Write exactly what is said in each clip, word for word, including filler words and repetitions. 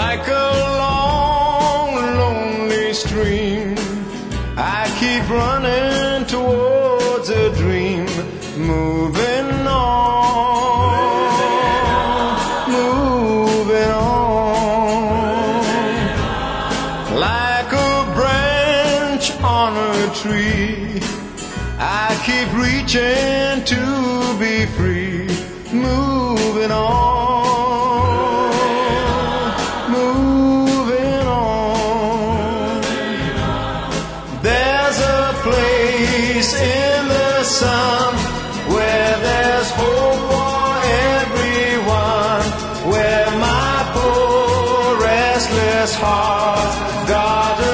Like a long, lonely stream, I keep running towards a dream, moving on, moving on, like a branch on a tree. I keep reaching to be free, moving on. In the sun, where there's hope for everyone, where my poor restless heart got to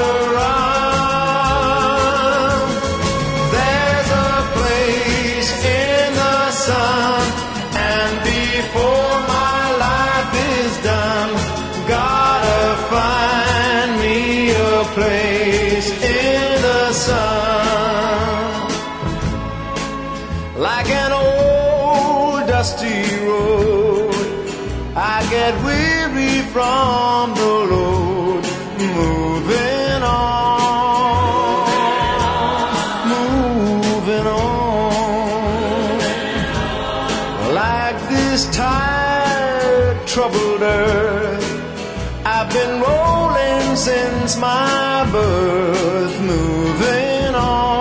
run. There's a place in the sun, and before my life is done, gotta find me a place in the sun. Like an old dusty road, I get weary from the load, moving on, moving on. Like this tired, troubled earth, I've been rolling since my birth, moving on.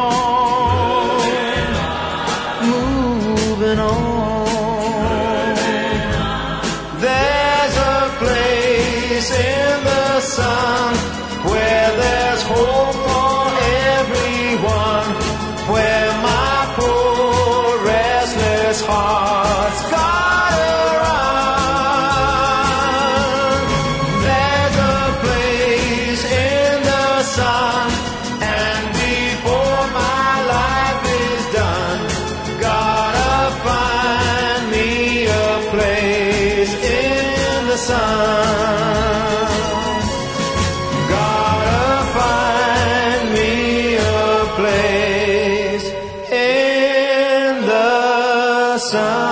There's a place in the sun where there's hope for everyone, where my poor restless heart's gotta run. There's a place in the sun, and before my life is done, gotta find me a place in the sun. Gotta find me a place in the sun.